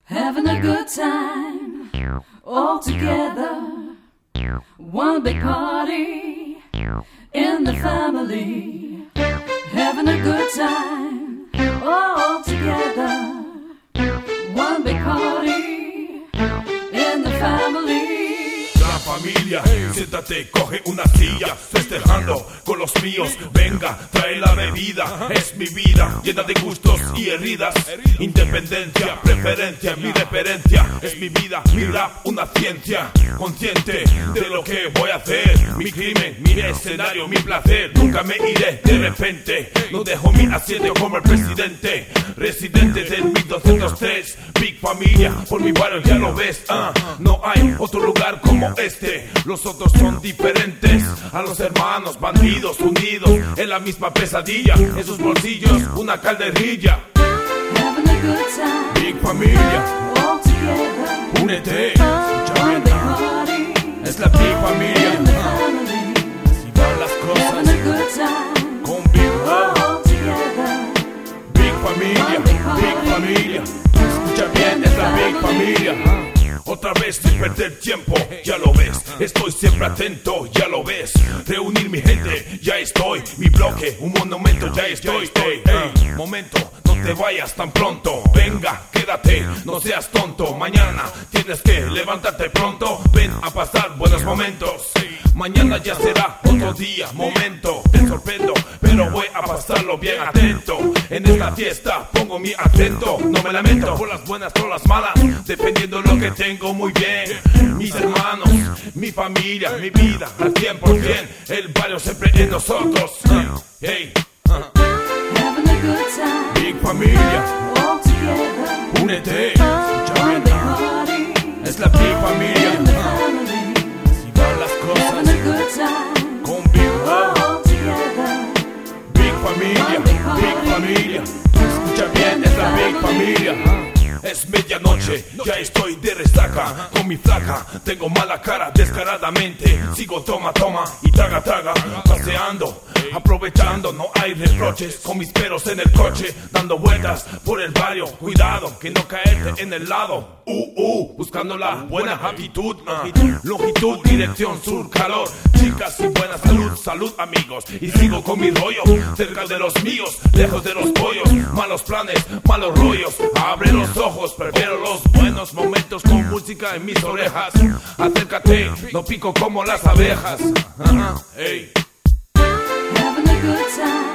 Having a good time, all together. One big party in the family. Having a good time, all together. One big party in the family. La familia, siéntate, coge una silla, festejando con los míos. Venga, trae la bebida, es mi vida, llena de gustos y heridas. Independencia, preferencia, mi referencia, es mi vida, mi rap, una ciencia. Consciente de lo que voy a hacer, mi crimen, mi escenario, mi placer. Nunca me iré de repente, no dejo mi asiento como el presidente. Residente del 1203, Big Familia, por mi barrio ya lo ves. No hay otro lugar como este, los otros son diferentes. A los hermanos bandidos unidos en la misma pesadilla, en sus bolsillos una calderilla. Having a good time, Big Familia, all together. únete, escucha One bien, big party es la Big Familia. in the family. Así van las Having a cosas good time, con Big Love. all together. Big Familia, Big Familia, escucha bien, es la Big Familia. Otra vez sin perder tiempo, ya lo ves, estoy siempre atento, ya lo ves. Reunir mi gente, ya estoy, mi bloque, un monumento, ya estoy. Momento, no te vayas tan pronto, venga, quédate, no seas tonto. Mañana tienes que levantarte pronto, ven a pasar buenos momentos. Mañana ya será otro día, momento, te sorprendo, pero voy a pasarlo bien atento. En esta fiesta pongo mi acento, no me lamento por las buenas o las malas, dependiendo de lo que tengo muy bien. Mis hermanos, mi familia, mi vida al 100%, el barrio siempre en nosotros. Hey, Having a good time, Big Familia, all together. únete, escucha One bien, big party es la Big Familia. in the family. Así van las Having a cosas good time, con Big Love. all together. Big Familia, Big Familia, escucha bien, es la Big Familia. Es medianoche, ya estoy de resaca. Con mi flaca, tengo mala cara descaradamente. Sigo toma, y traga, paseando, aprovechando, no hay reproches. Con mis peros en el coche, dando vueltas por el barrio. Cuidado, que no caerte en el lado. Buscando la buena actitud. Longitud, dirección, sur, calor. Chicas y buena salud, salud amigos. Y sigo con mi rollo, cerca de los míos, lejos de los pollos. Malos planes, malos rollos. Abre los ojos, prefiero los buenos momentos con música en mis orejas. Acércate, no pico como las abejas. Hey. Having a good time.